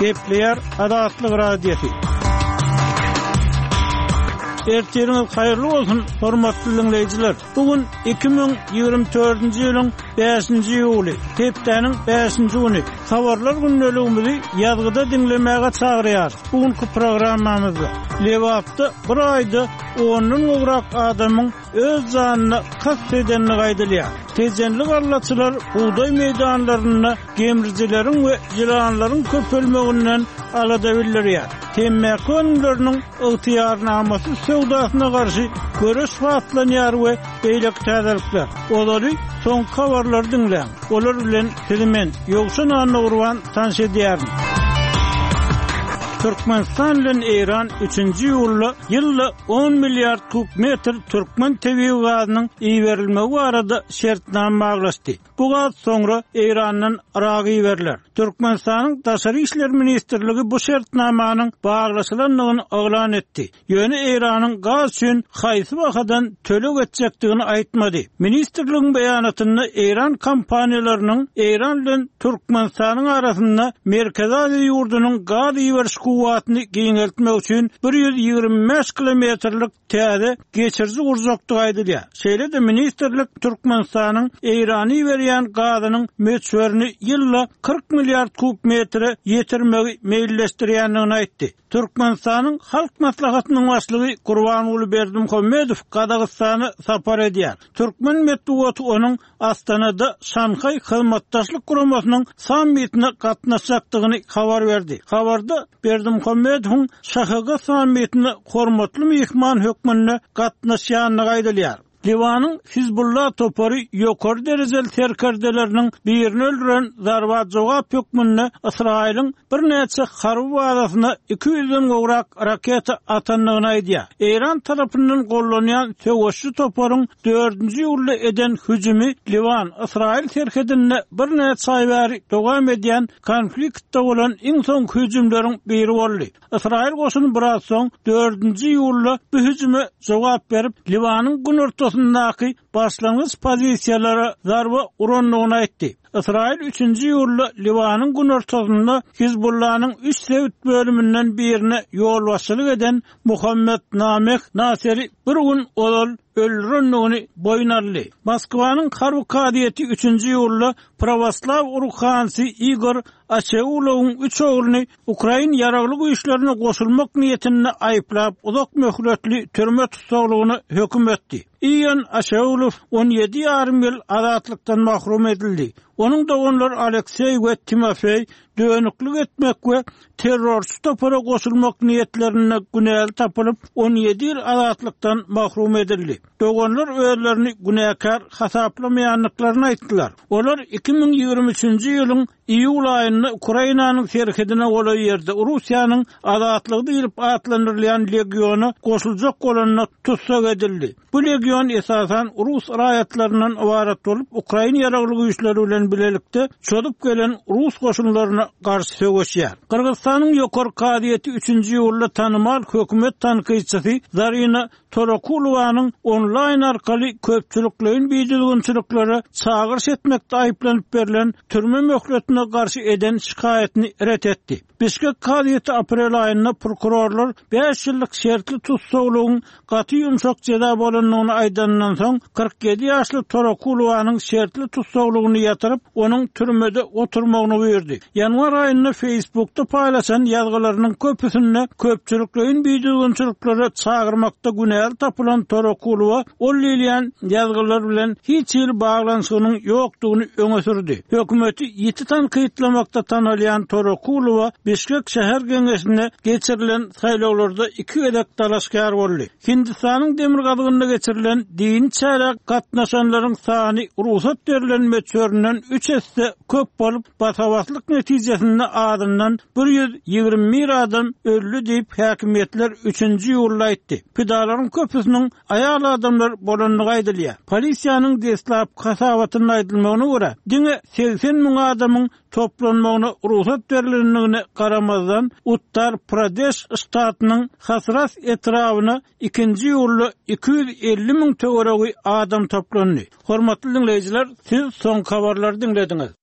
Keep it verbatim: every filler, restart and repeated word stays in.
Kepler Adatlyk radiosu. Ertiriniz hayırlı olsun, hormatly dinleyijiler. Bugün iki bin ýygrimi dördünji ýylyň beşinji ýuly, hepdeniň beşinji güni. Habarlar günneligimizi ýazgyda dinlemäge çagyrýar. Bugünkü programmamyzda Lewapda bir aýda ondan gowrak adamyň öz janyny kast edenini gaýdylýar. Tezenlik arlaçylar buğday meydanlaryna gemirjileriň we ýylanlaryň köpelmeginden alada bildirýär. Temmäki önümleriniň ygtyýarnamasy sowdasyna garşy göreş wagtlanýar we beýlek täzelikler. Olary soň habarlar dinleň. Olar bilen sizimen ýogşan anna urwan tanş edýärin. Türkmenistan bilen Iran üçünji ýylda ýylda on milliard kub metr türkmen tebii gazynyň iýberilmegi barada şertnama baglaşdy. Bu gaz soňra Iranyň Iragy berler. Türkmenistanyň Daşary işler ministrligi bu şertnamanyň baglaşylandygyny oglan etdi. Ýöne Iranyň gaz üçin haýsy bahadan tölek etjekdigini aýtmady. Ministrligiň beýanatynda Iran kompaniýalarynyň Iran bilen Türkmenistanyň arasynda Merkezi Aziýa ýurdunyň gaz iýberiş kuwwatyny giňeltmek üçin bir ýüz ýigirme beş kilometrlik täze geçirji gurjakdygy aýdylýar. Şeýle de ministrlik Türkmenistanyň Irany berýän gazynyň möçberini ýylda kırk milliard kub metre ýetirmegi meýilleşdirýändigini aýtdy. Türkmenistanyň halk maslahatynyň başlygy Gurbanuly Berdimuhammedow Gadagystany sapar edýär. Türkmen medeniýeti onuň Astanada Şanhay hyzmatdaşlyk guramasynyň sammitine gatnaşjakdygyny habar berdi. Habarda Berdimuhammedow Şahaga sammitine hormatly mehman hökmünde gatnaşýanyny gaýdylýar. Liwanyň Hizbullah topary ýokary derejeli terkerdeleriniň birini öldüren zarbat jogap hökmünde Israýlyň bir näçe harby bazasyna iki ýüzden gowrak raketa atandygyny aýdýar. Iran tarapyndan gollanýan töweşli toparyň dördünji ýylda eden hüjümi Liwan Israýl terkedinde bir näçe aýbary dowam edýän konfliktde bolan iň soňky hüjümleriň biri boldy. Israýl goşuny biraz soň dördünji ýylda bu hüjüme jogap berip Liwanyň gün ortasyndaky başlangyç pozisiýalary zarba uranlygyny aýtdy. Israýl üçünji ýylda Liwanyň gün ortasynda Hizbullah'nyň üç sewit bölümünden birine ýol başçylyk eden Muhammed Nameh Naseri bir gün olal öldürenligini boýnarly. Moskwanyň harby kadiýeti üçünji ýylda Pravoslav urukhansy Igor Aşeğulowyň üç ogluny Ukraina ýaraglyk güýçlerine goşulmak niýetinde aýplap uzak möhletli türme tutsaglygyny hökm etdi. Ion Aşeğulow on ýedi ýarym ýyl azatlykdan mahrum edildi. Onuň doganlar Aleksey we Timofey döňüklik etmek we terrorçy topara goşulmak niýetlerine günäli tapylyp on ýedi ýyl azatlykdan mahrum edildi. Doganlar özlerini günäkar hasaplamaýanlyklaryny aýtdylar. Olar iki bin ýygrimi üçünji ýylyň iýul aýynda Ukrainanyň serhedine bolan ýerde Russiýanyň azatlygy diýilip atlandyrylýan legiony goşuljak bolanyna tutsak edildi. Bu legion esasan Rus raýatlarynyň ibaret bolup Ukraina ýaraglyk güýçleri bilen bilelikde çödüp gelen Rus goşunlaryna garşy söwüşýär. Kyrgyzstanyň ýokary kadiýeti üçünji ýylda tanymal hökümet tanqyçysy Zarina Torakulowanyň onlaýn arkaly köpçüliklerin biýdilgünçilikleri çağırş etmekde aýplanyp berilen türme möhletine garşy eden şikaýetini ret etdi. Bişkek kadiýeti aprel aýynda prokurorlar beş ýyllyk şertli tutsaglygyň gaty ýumşak jeda bolanlygyny aýdandan soň kırk ýedi ýaşly Torakulowanyň şertli tutsaglygyny ýatyryp onuň türmede oturmagyny buyurdy. Ýanwar aýynda Facebook'ta paýlaşan ýazgylarynyň köpüsinde köpçüliklerin biýdilgünçilikleri çağırmakda günäli tapylan Torakulowa ol ýylýan ýazgylar bilen hiç ýyl baglanşygynyň ýokdugyny öňe sürdi. Hökümeti ýeti tanqytlamakda tanalýan Torakulowa Bişkek şäher geňeşinde geçirilen saýlawlarda iki edek dalaşkar boldy. Hindistanyň demir gadygynda geçirilen dini çärak gatnaşanlaryň sany ruhsat berilen möçberinden üç esse köp bolup basawatlyk netijesinde adından bir ýüz ýigirme bir adam öldü diýip häkimetler üçünji ýylda aýtdy. Pidalaryň köpüsiniň aýal adamlar bolanlygy aýdylýar. Polisiýanyň deslap kasawatyny aýdylmagyna görä, diňe seksen miň adamyň toplanmagyna ruhsat berilendigine garamazdan Uttar Pradesh ştatynyň Hasras etrawyna ikinji ýylda iki ýüz elli miň töweregi adam toplandy. Hormatly dinleyijiler, siz soň habarlary dinlediňiz.